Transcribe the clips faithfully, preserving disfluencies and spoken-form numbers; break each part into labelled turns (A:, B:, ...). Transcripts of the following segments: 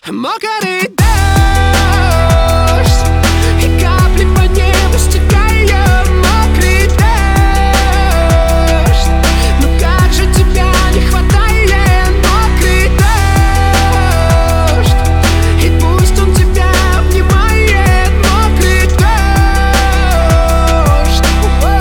A: Мокрый дождь, и капли по небу стекают. Мокрый дождь, ну как же тебя не хватает. Мокрый дождь, и пусть он тебя обнимает. Мокрый дождь,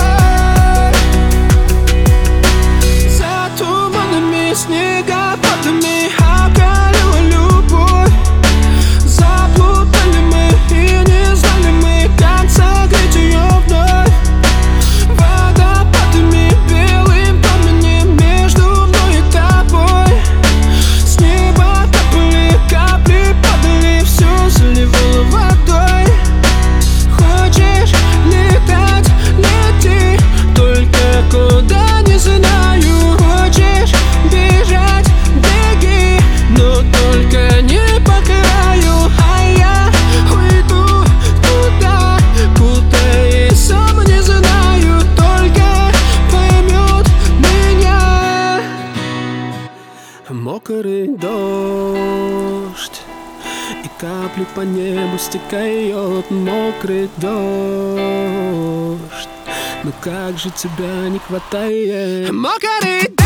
A: за туманами, снегопадами околела любовь. Заплутали мы и не знали мы, как согреть ее вновь. Водопадами, белым пламенем между мной и тобой. С неба капали, капли падали, все заливало водой. Хочешь летать, лети, только куда не знаю. Хочешь бежать, беги, но только не по краю. А я уйду туда, куда и сам не знаю, только поймет меня. Мокрый дождь, и капли по небу стекают. Мокрый дождь, ну как же тебя не хватает. Мокрый